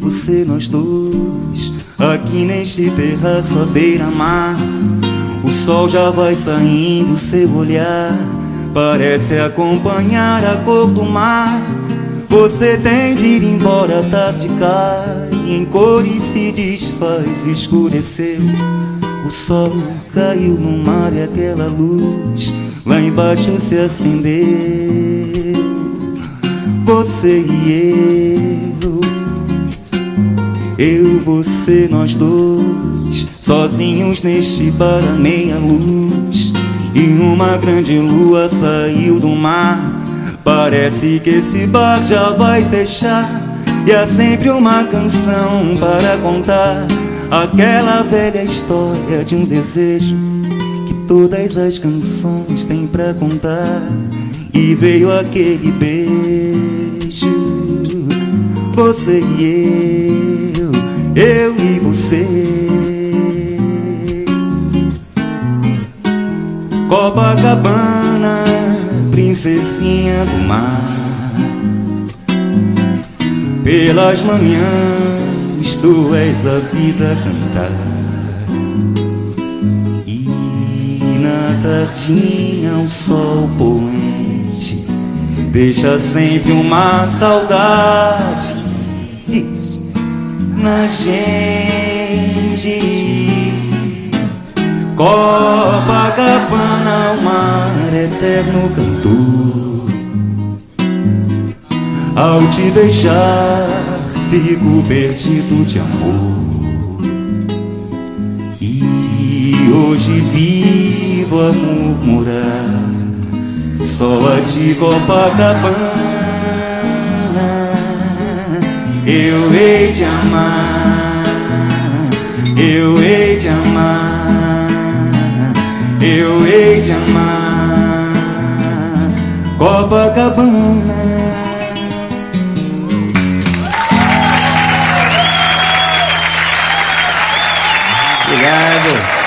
você, nós dois, aqui neste terraço à beira-mar. O sol já vai saindo, seu olhar parece acompanhar a cor do mar. Você tem de ir embora, a tarde cai em cores se desfaz, escureceu. O sol caiu no mar e aquela luz lá embaixo se acendeu. Você e eu, você, nós dois, sozinhos neste bar à meia luz. E uma grande lua saiu do mar. Parece que esse bar já vai fechar. E há sempre uma canção para contar, aquela velha história de um desejo que todas as canções têm pra contar. E veio aquele beijo, você e eu e você. Copacabana, princesinha do mar. Pelas manhãs tu és a vida a cantar. E na tardinha o sol poente deixa sempre uma saudade, diz, na gente. Copacabana, o mar eterno cantor. Ao te deixar, fico perdido de amor. E hoje vivo a murmurar só a ti, Copacabana. Eu hei de amar, eu hei de amar, eu hei de amar, Copacabana. Obrigado.